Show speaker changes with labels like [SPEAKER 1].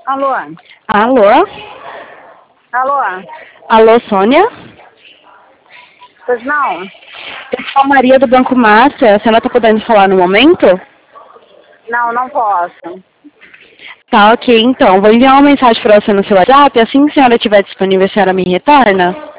[SPEAKER 1] Alô?
[SPEAKER 2] Alô?
[SPEAKER 1] Alô?
[SPEAKER 2] Alô, Sônia?
[SPEAKER 1] Pois não?
[SPEAKER 2] Eu sou a Maria do Banco Master. A senhora está podendo falar no momento?
[SPEAKER 1] Não, não posso.
[SPEAKER 2] Tá, ok. Então, vou enviar uma mensagem para você no seu WhatsApp. Assim que a senhora estiver disponível, a senhora me retorna?